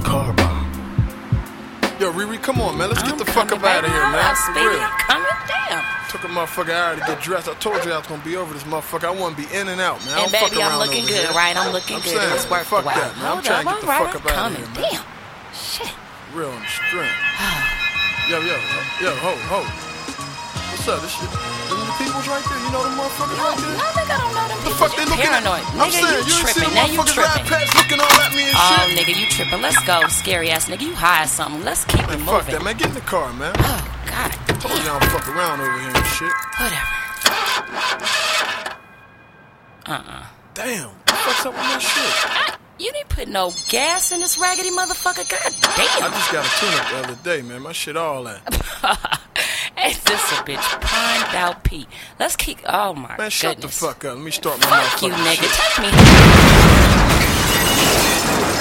car bomb. Yo, Riri, come on, man. Let's get the fuck up out of here, man. For real. I'm coming down. Took a motherfucker hour to get dressed. I told you I was gonna be over this motherfucker. I want to be in and out, man. And baby, I'm looking good, right? I'm looking good. It was worth the while. That, man. I'm trying to get the fuck up out of here, man. Damn. Shit. Real on the string. Yo, ho. What's up? This shit. Them the people's right there. You know them motherfuckers right there? No, nigga, I don't know them The people. fuck they looking paranoid. at? I'm saying, you ain't see the Now you motherfuckers ride tripping. past looking all at me and shit. Oh, nigga, you tripping. Let's go, scary ass nigga. You high or something. Let's keep it Man, moving. fuck that, man. Get in the car, man. Oh, God. Told you I don't fuck around over here and shit. Whatever. Damn. What the fuck's up with my shit? You didn't put no gas in this raggedy motherfucker. God damn. I just got a tune-up the other day, man. My shit all that. Ain't this a bitch primed out Pete? Let's keep. Oh my Man, shut goodness. the fuck up. Let me start my Fuck you, motherfucking nigga. shit. Take me.